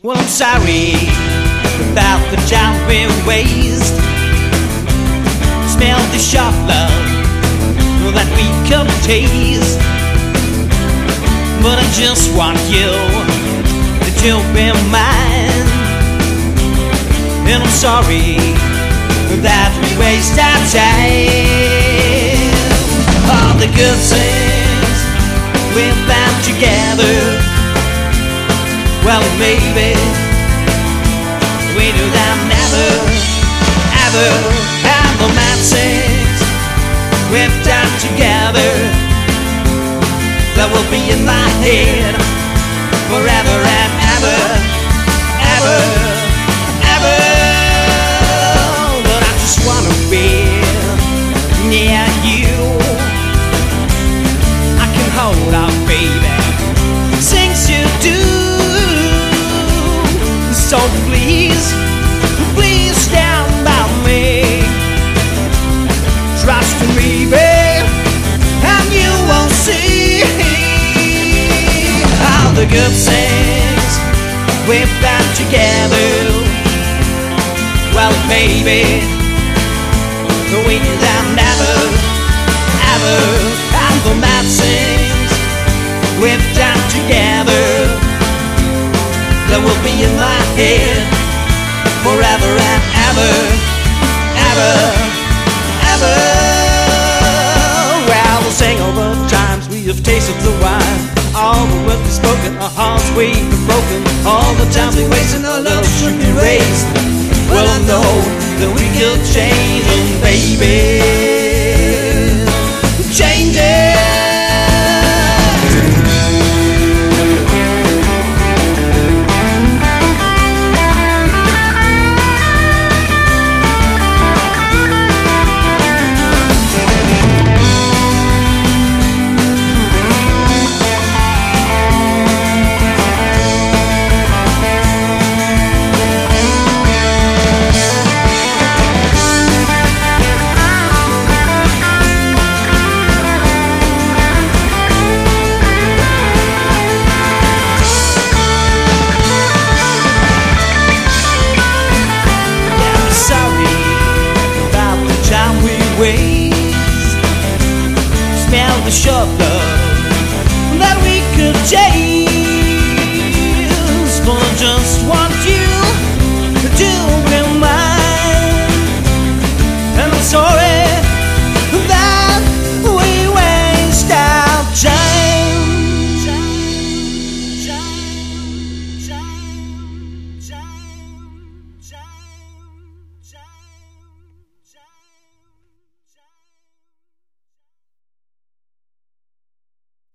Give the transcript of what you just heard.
Well, I'm sorry about the time we waste. Smell the sharp love that we could taste, but I just want you to be mine. And I'm sorry that we waste our time. All the good things we've found together, well, maybe we do them never, ever. And the mad things we've done together, that will be in my head forever and ever, ever, ever. But I just wanna be near you. I can hold out, baby, things you do. So please, please stand by me. Trust me, babe, and you won't see all the good things we've done together. Well, maybe we do them never, ever. And the mad things we've done together, that will be in my head forever and ever, ever, ever. Well, we'll sing over the times we have tasted the wine, all the words we've spoken, our hearts we have broken, all the times we wasted, our love should be raised. Well, I know that we could change them, baby.